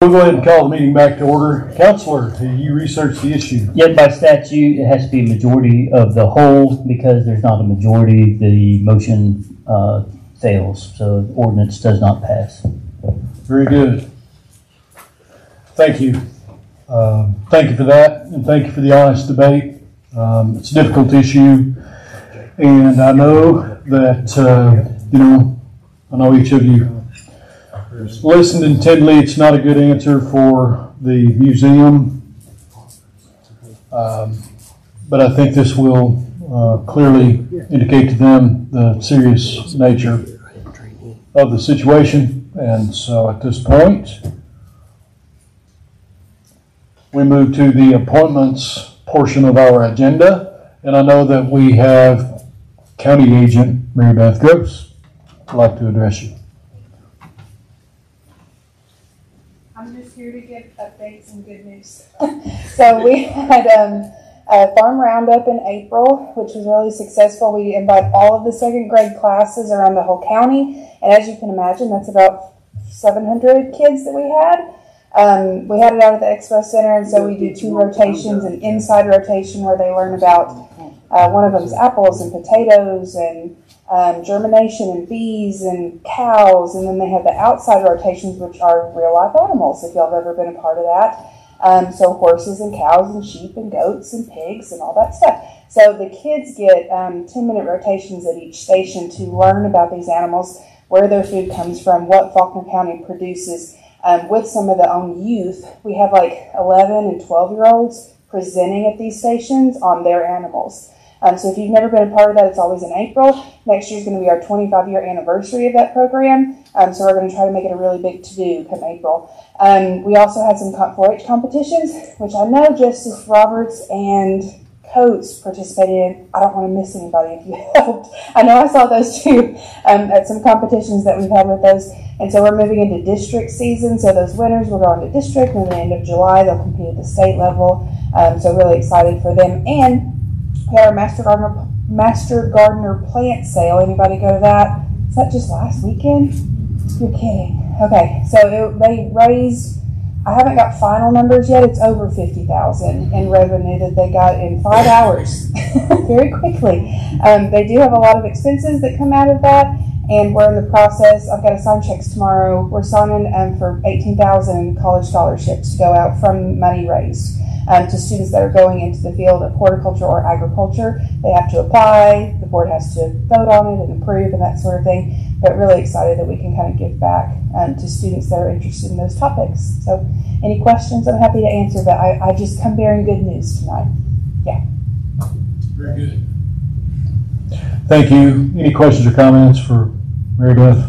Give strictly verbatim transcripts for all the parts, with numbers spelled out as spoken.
We'll go ahead and call the meeting back to order. Counselor, you researched the issue. Yet by statute, it has to be a majority of the whole. Because there's not a majority, the motion uh, fails. So the ordinance does not pass. Very good. Thank you. Um, thank you for that, and thank you for the honest debate. Um, it's a difficult issue, and I know that, uh, you know, I know each of you listened intently. It's not a good answer for the museum, um, but I think this will uh, clearly indicate to them the serious nature of the situation. And so at this point, we move to the appointments portion of our agenda. And I know that we have County Agent Mary Beth Gross. I'd like to address you. I'm just here to give updates and good news. So we had um, a farm roundup in April, which was really successful. We invited all of the second grade classes around the whole county. And as you can imagine, that's about seven hundred kids that we had. Um, we had it out at the Expo Center, and so we do two rotations, an inside rotation where they learn about, uh, one of them is apples and potatoes and um, germination and bees and cows, and then they have the outside rotations, which are real life animals, if y'all have ever been a part of that. Um, so horses and cows and sheep and goats and pigs and all that stuff. So the kids get um, ten minute rotations at each station to learn about these animals, where their food comes from, what Faulkner County produces. Um, with some of the own youth, we have like eleven and twelve year olds presenting at these stations on their animals. Um, so if you've never been a part of that, it's always in April. Next year is going to be our twenty-five year anniversary of that program. Um, so we're going to try to make it a really big to-do come April. Um, we also had some four H competitions, which I know Justice Roberts and Coates participated in. I don't want to miss anybody if you helped. I know I saw those too um, at some competitions that we've had with those. And so we're moving into district season. So those winners will go into district, and at the end of July they'll compete at the state level. Um, so really excited for them. And we had our Master Gardener Master Gardener plant sale. Anybody go to that? Is that just last weekend? You're kidding. Okay, so it, they raised, I haven't got final numbers yet. It's over fifty thousand dollars in revenue that they got in five hours, very quickly. Um, they do have a lot of expenses that come out of that, and we're in the process. I've got to sign checks tomorrow. We're signing um, for eighteen thousand dollars college scholarships to go out from money raised um, to students that are going into the field of horticulture or agriculture. They have to apply. The board has to vote on it and approve and that sort of thing. But really excited that we can kind of give back um, to students that are interested in those topics. So any questions, I'm happy to answer, but I, I just come bearing good news tonight. Yeah. Very good. Thank you. Any questions or comments for Mary Beth?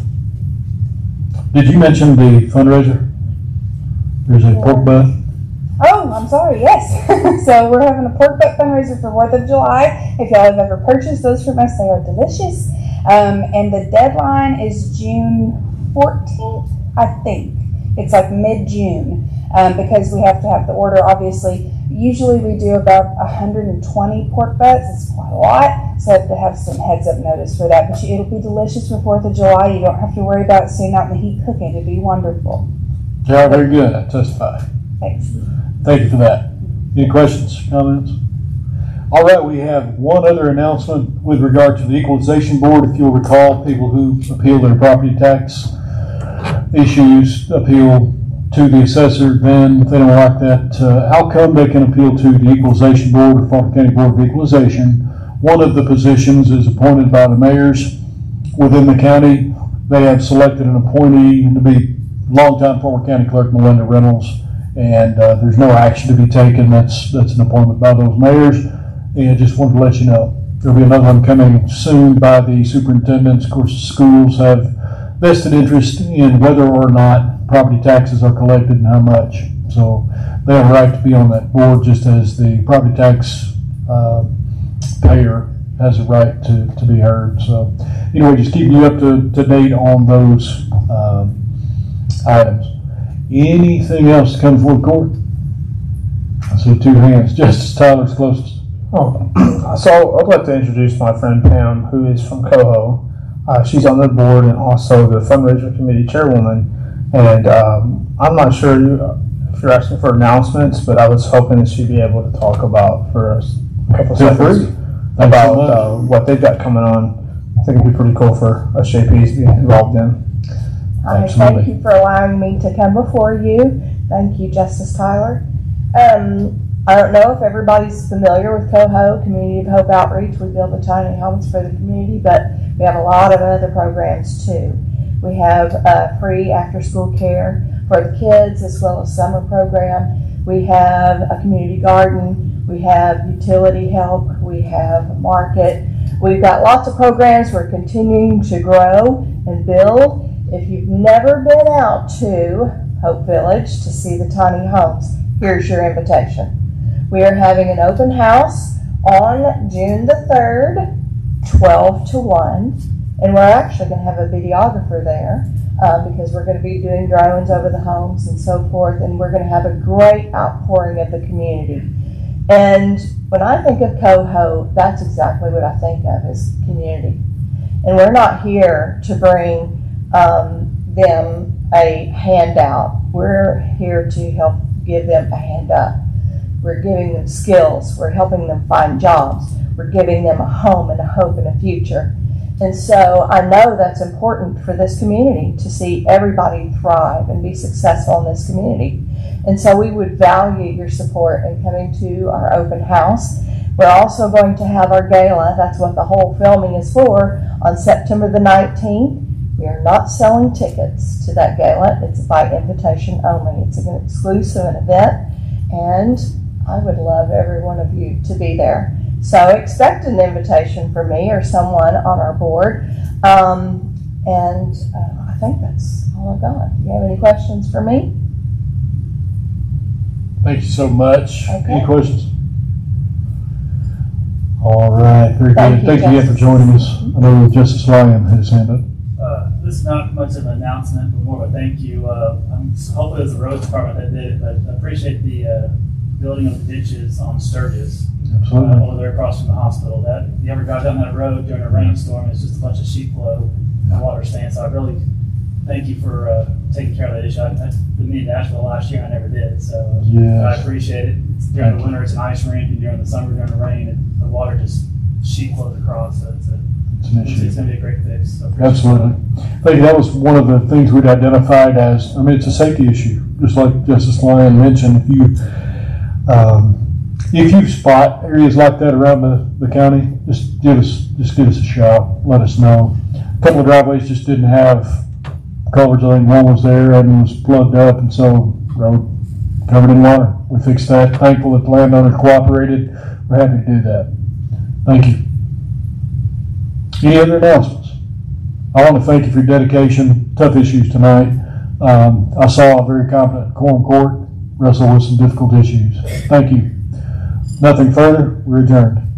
Did you mention the fundraiser? There's a yeah. pork butt. Oh, I'm sorry, yes. So we're having a pork butt fundraiser for fourth of July. If y'all have ever purchased those from us, they are delicious. Um, and the deadline is June fourteenth, I think. It's like mid-June um, because we have to have the order, obviously. Usually we do about one hundred twenty pork butts. It's quite a lot, so I have to have some heads-up notice for that. But it'll be delicious for fourth of July. You don't have to worry about staying out in the heat cooking. It'll be wonderful. Yeah, very good. I testify. Thanks. Thank you for that. Any questions, comments? All right, we have one other announcement with regard to the Equalization Board. If you'll recall, people who appeal their property tax issues appeal to the assessor. Then, if they don't like that uh, outcome, they can appeal to the Equalization Board or Faulkner County Board of Equalization. One of the positions is appointed by the mayors within the county. They have selected an appointee to be longtime former county clerk Melinda Reynolds, and uh, there's no action to be taken. That's that's an appointment by those mayors. And just wanted to let you know there'll be another one coming soon by the superintendents. Of course, the schools have vested interest in whether or not property taxes are collected and how much. So they have a right to be on that board, just as the property tax uh, payer has a right to, to be heard. So anyway, just keeping you up to, to date on those um, items. Anything else to come before the court? I see two hands. Justice Tyler's closest. Oh, so I'd like to introduce my friend Pam, who is from Coho. Uh, she's on the board and also the fundraiser committee chairwoman. And um, I'm not sure you, if you're asking for announcements, but I was hoping that she'd be able to talk about for a couple Feel seconds free. about uh, what they've got coming on. I think it'd be pretty cool for us J Ps to be involved in. I thank you for allowing me to come before you. Thank you, Justice Tyler. Um, I don't know if everybody's familiar with Coho, Community of Hope Outreach. We build the tiny homes for the community, but we have a lot of other programs too. We have uh, free after-school care for the kids as well as summer program. We have a community garden. We have utility help. We have a market. We've got lots of programs. We're continuing to grow and build. If you've never been out to Hope Village to see the tiny homes, here's your invitation. We are having an open house on June the third, twelve to one, and we're actually going to have a videographer there um, because we're going to be doing drones over the homes and so forth, and we're going to have a great outpouring of the community. And when I think of Coho, that's exactly what I think of as community. And we're not here to bring um, them a handout. We're here to help give them a hand up. We're giving them skills. We're helping them find jobs. We're giving them a home and a hope and a future. And so I know that's important for this community to see everybody thrive and be successful in this community. And so we would value your support in coming to our open house. We're also going to have our gala. That's what the whole filming is for, on September the nineteenth. We are not selling tickets to that gala. It's by invitation only. It's an exclusive event, and I would love every one of you to be there. So expect an invitation from me or someone on our board. Um, and uh, I think that's all I've got. Do you have any questions for me? Thank you so much. Okay. Any questions? All right, very Thank good. you, Thank you again for Justice. joining us. I know Justice Lyon had his hand up. Uh, this is not much of an announcement, but more of a thank you. Uh, I'm hopefully it was the roads department that did it, but I appreciate the uh, building of the ditches on Sturgis Absolutely. uh, over there across from the hospital. That if you ever drive down that road during a rainstorm, it's just a bunch of sheet flow and water stands. So I really thank you for uh, taking care of that issue. I, I been meaning to Asheville last year, I never did, so Yes. I appreciate it. It's during the winter, it's an ice rink, and during the summer, during the rain, it, the water just sheet flows across. So it's a It's an It's, issue. it's going to be a great fix. So I appreciate Absolutely. I think that was one of the things we'd identified as, I mean, it's a safety issue. Just like Justice Lyon mentioned, if you, um, if you spot areas like that around the, the county, just give us, just give us a shout, let us know. A couple of driveways just didn't have culverts. I think one was there and it was plugged up, and so road covered in water. We fixed that. Thankful that the landowners cooperated. We're happy to do that. Thank you. Any other announcements? I want to thank you for your dedication. Tough issues tonight. Um, I saw a very competent quorum court wrestle with some difficult issues. Thank you. Nothing further. We're adjourned.